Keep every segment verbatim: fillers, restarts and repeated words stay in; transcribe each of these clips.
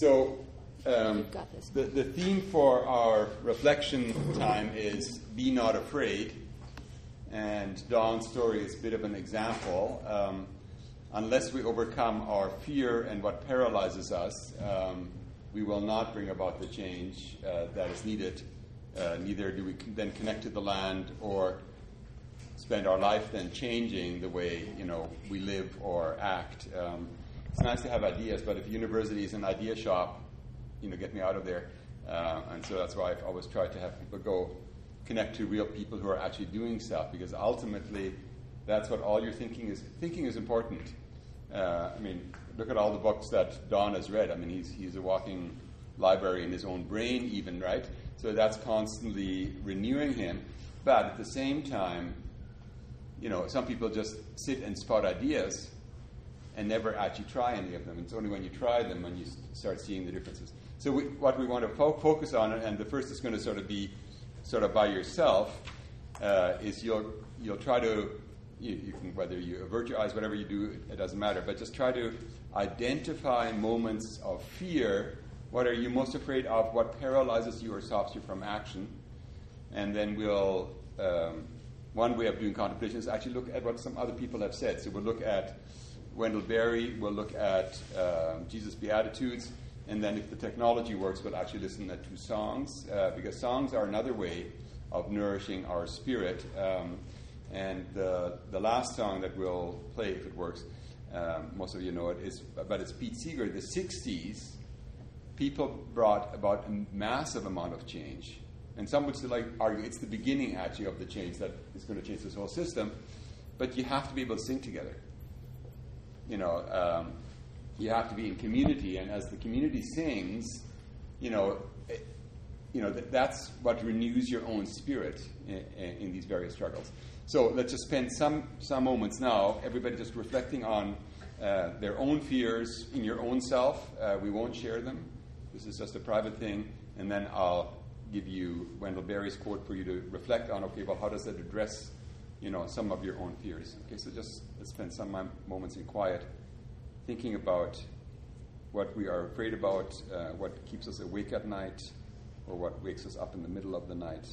So um, You've got this. the, the theme for our reflection time is be not afraid. And Dawn's story is a bit of an example. Um, unless we overcome our fear and what paralyzes us, um, we will not bring about the change uh, that is needed. Uh, neither do we then connect to the land or spend our life then changing the way, you know, we live or act. Um, it's nice to have ideas, but if university is an idea shop, you know, get me out of there. Uh, and so that's why I've always tried to have people go connect to real people who are actually doing stuff, because ultimately that's what all your thinking is. Thinking is important. Uh, I mean, look at all the books that Don has read. I mean, he's he's a walking library in his own brain even, right? So that's constantly renewing him. But at the same time, you know, some people just sit and spot ideas and never actually try any of them. It's only when you try them when you start seeing the differences. So we, what we want to fo- focus on, and the first is going to sort of be sort of by yourself, uh, is you'll you'll try to, you, you can, whether you avert your eyes, whatever you do, it doesn't matter, but just try to identify moments of fear. What are you most afraid of? What paralyzes you or stops you from action? And then we'll, um, one way of doing contemplation is actually look at what some other people have said. So we'll look at Wendell Berry, we'll look at um, Jesus' Beatitudes, and then if the technology works, we'll actually listen to two songs, uh, because songs are another way of nourishing our spirit. Um, and the, the last song that we'll play, if it works, um, most of you know it, is, but it's Pete Seeger. The sixties, people brought about a massive amount of change. And some would still like argue it's the beginning, actually, of the change that is going to change this whole system. But you have to be able to sing together. You know, um, you have to be in community, and as the community sings, you know, it, you know th- that's what renews your own spirit in, in, in these various struggles. So let's just spend some some moments now, everybody just reflecting on uh, their own fears in your own self. Uh, we won't share them. This is just a private thing, and then I'll give you Wendell Berry's quote for you to reflect on. Okay, well, how does that address, you know, some of your own fears? Okay, so just let's spend some moments in quiet, thinking about what we are afraid about, uh, what keeps us awake at night, or what wakes us up in the middle of the night.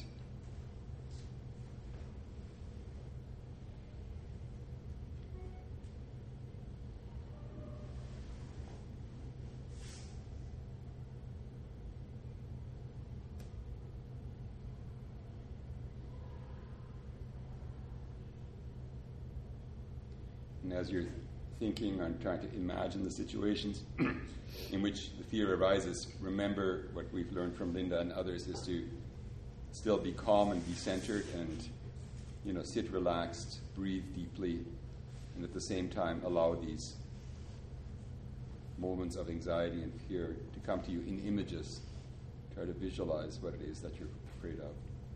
And as you're thinking and trying to imagine the situations in which the fear arises, remember what we've learned from Linda and others is to still be calm and be centered and, you know, sit relaxed, breathe deeply, and at the same time allow these moments of anxiety and fear to come to you in images. Try to visualize what it is that you're afraid of.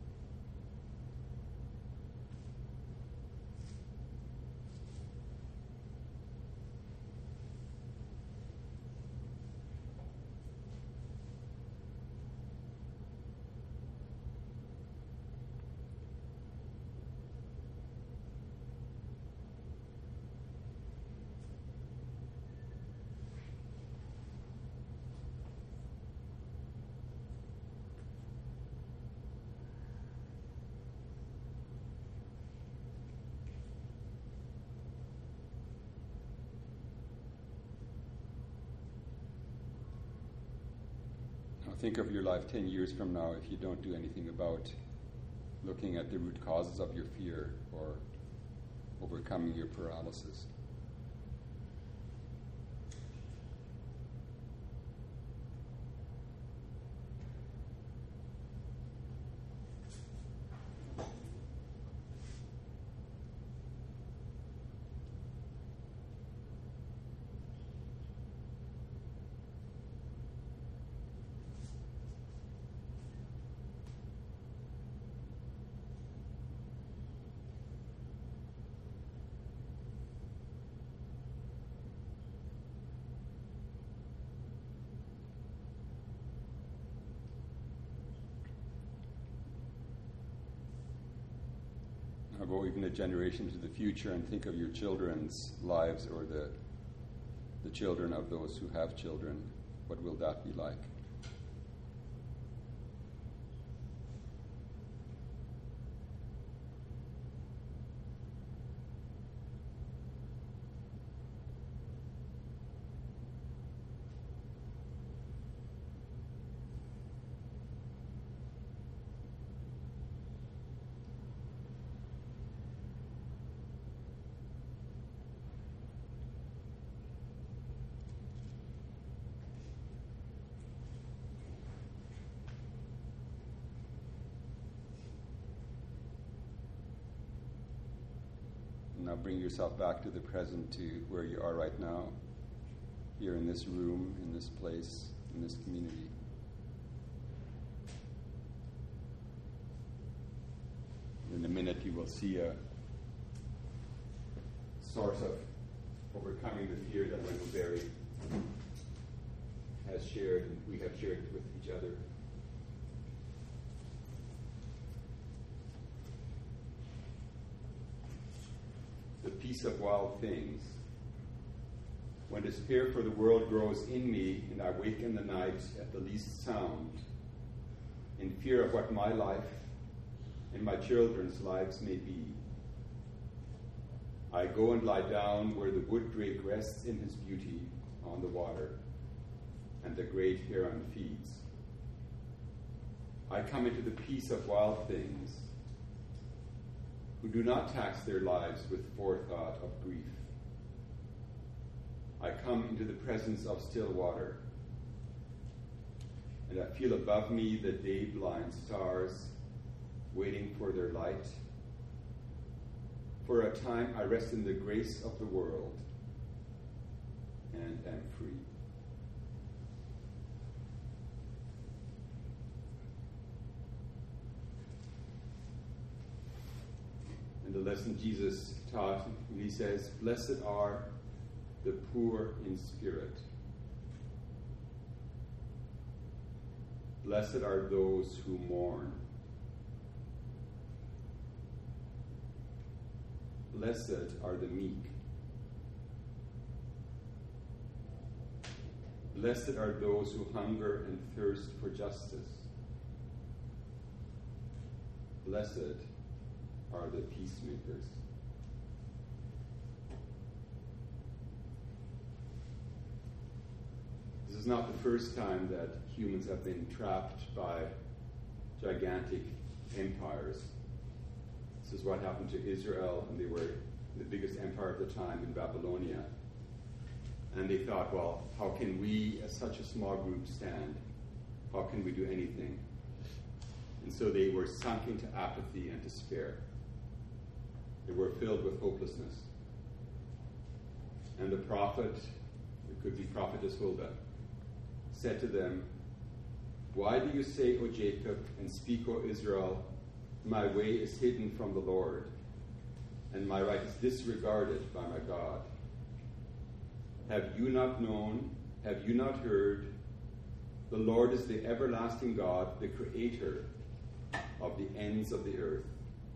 Think of your life ten years from now if you don't do anything about looking at the root causes of your fear or overcoming your paralysis. Go even a generation to the future and think of your children's lives or the the children of those who have children. what will that be like? Now bring yourself back to the present, to where you are right now, here in this room, in this place, in this community. In a minute you will see a source of overcoming the fear that Wendell Berry has shared, and we have shared with each other. The peace of wild things. When despair for the world grows in me, and I wake in the night at the least sound, in fear of what my life and my children's lives may be, I go and lie down where the wood drake rests in his beauty on the water, and the great heron feeds. I come into the peace of wild things, who do not tax their lives with forethought of grief. I come into the presence of still water, and I feel above me the day-blind stars waiting for their light. For a time I rest in the grace of the world and am free. And the lesson Jesus taught, when he says, "Blessed are the poor in spirit. Blessed are those who mourn. Blessed are the meek. Blessed are those who hunger and thirst for justice. Blessed are the peacemakers." This is not the first time that humans have been trapped by gigantic empires. This is what happened to Israel, and they were the biggest empire of the time in Babylonia. And they thought, well, how can we, as such a small group, stand? How can we do anything? And so they were sunk into apathy and despair. They were filled with hopelessness. And the prophet, it could be Prophetess Huldah, said to them, "Why do you say, O Jacob, and speak, O Israel, my way is hidden from the Lord, and my right is disregarded by my God? Have you not known, have you not heard? The Lord is the everlasting God, the creator of the ends of the earth.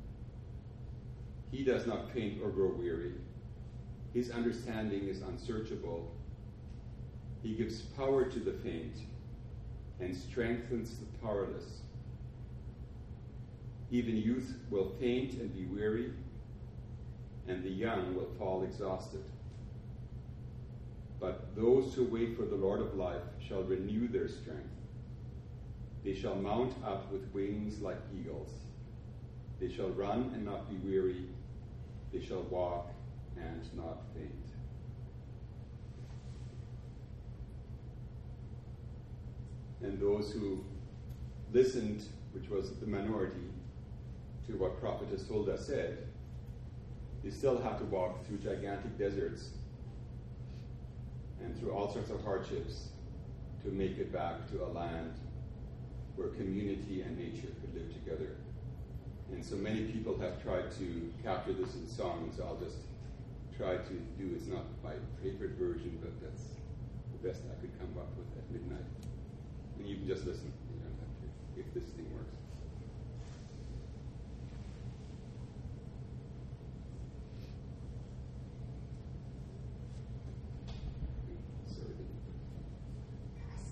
He does not faint or grow weary. His understanding is unsearchable. He gives power to the faint and strengthens the powerless. Even youth will faint and be weary, and the young will fall exhausted. But those who wait for the Lord of life shall renew their strength. They shall mount up with wings like eagles. They shall run and not be weary. They shall walk and not faint." And those who listened, which was the minority, to what Prophetess Huldah said, they still have to walk through gigantic deserts and through all sorts of hardships to make it back to a land where community and nature could live together. And so many people have tried to capture this in song, so I'll just try to do, it's not my favorite version, but that's the best I could come up with at midnight. And you can just listen, you don't have to, if this thing works. Sorry.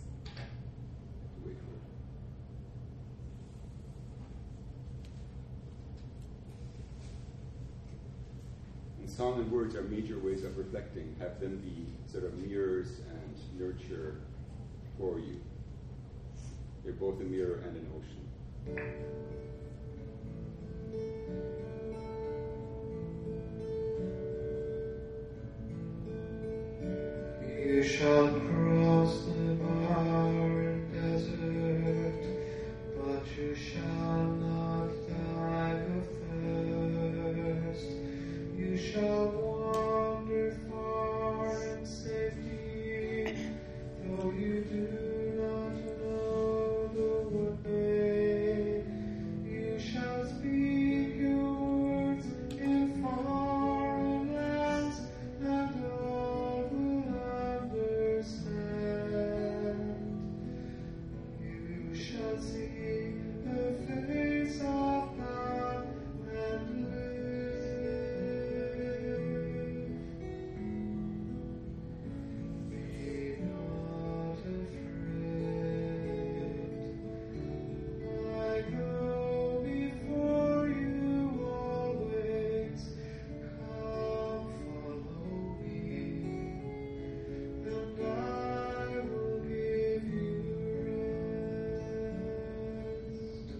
song and words are major ways of reflecting. Have them be sort of mirrors and nurture for you. They're both a mirror and an ocean. You shall cross the barren desert, but you shall not die of thirst. You shall wander far in safety, though you do not know the way. You shall speak your words in foreign lands, and all will understand. You shall see the face of God and live. Be not afraid. I go before you always. Come, follow me, and I will give you rest.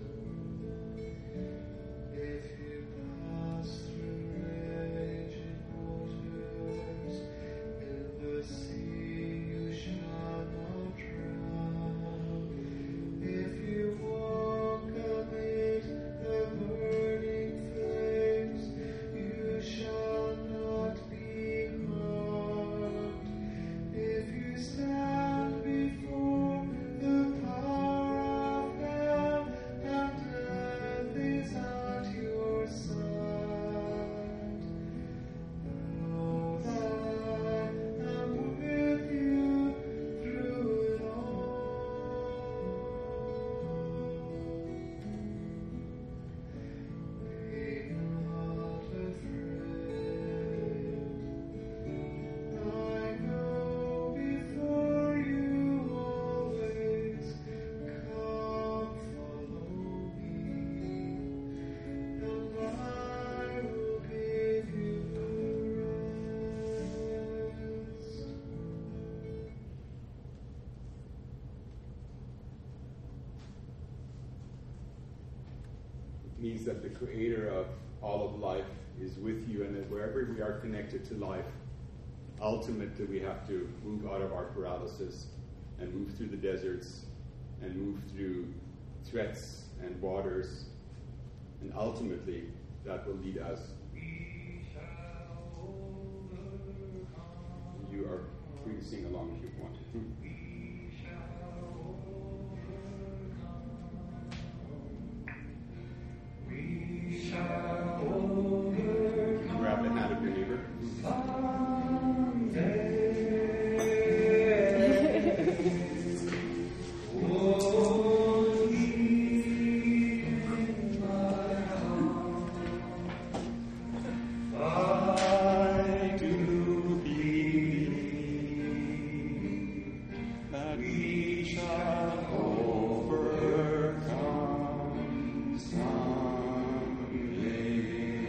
If you pass through raging waters, in the sea you shall not drown. If you walk amid the burning flames, you shall not be harmed. If you stand before the power of hell, and death is at your side, know that I am with you through it all. Be not afraid. I go before you always. Come, follow me, and I will give you rest. It means that the creator of all of life is with you, and that wherever we are connected to life, ultimately we have to move out of our paralysis and move through the deserts and move through threats and waters, and ultimately that will lead us. You are free to sing along if you want. Grab the hand of your neighbor. I do believe that we shall overcome someday.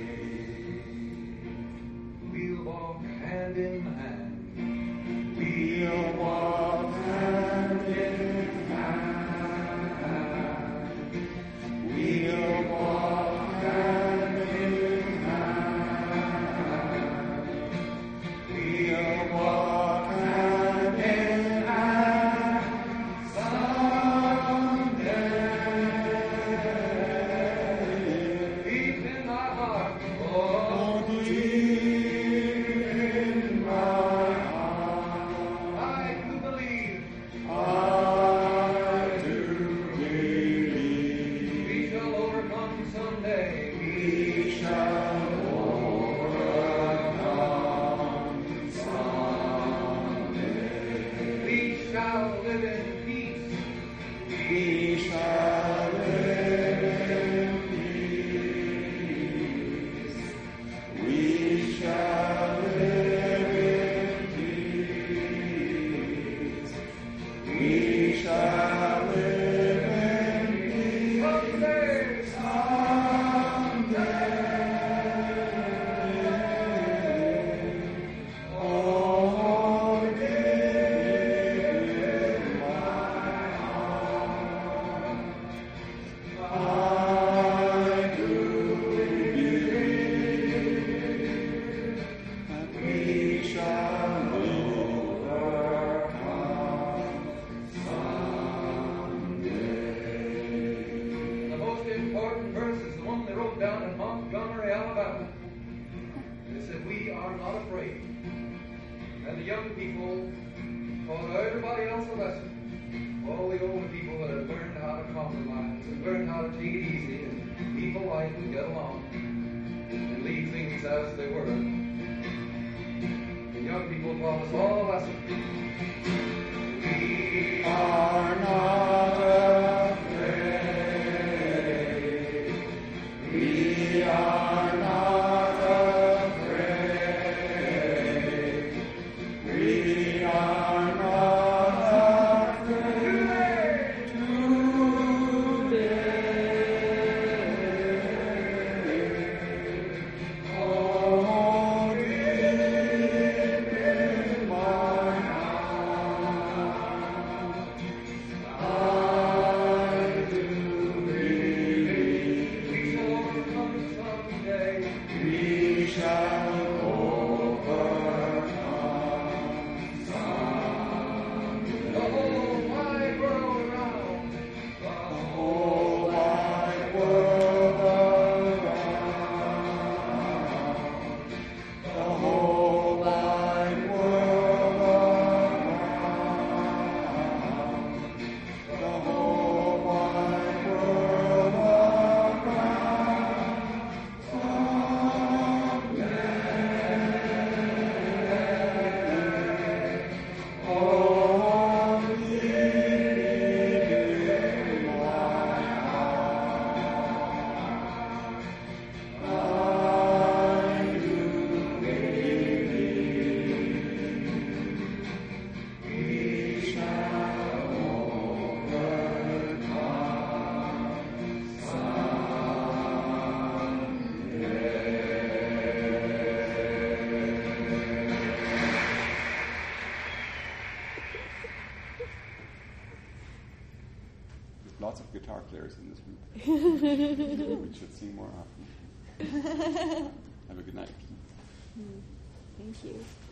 We'll walk hand in hand. We'll walk hand in hand. We'll walk hand in hand. We'll walk hand in hand someday. Deep in my heart, Oh, oh, deep in my heart, I do believe I do believe we shall overcome someday. we shall overcome someday. We shall live in peace. We shall live in peace. We shall live in peace. We shall live in peace. Someday, Someday. all the old people that have learned how to compromise and learned how to take it easy and be polite and get along and leave things as they were. The young people taught us all a lesson. We are not afraid. We are not afraid. We are not afraid today. Oh, deep in my heart, I do believe we shall overcome someday. We shall overcome someday. The whole wide world around, the whole wide world around, the whole wide world around, the whole wide world around. Oh, deep in my heart, I do believe we shall overcome There's lots of guitar players in this group. We should sing more often. Have a good night. Thank you.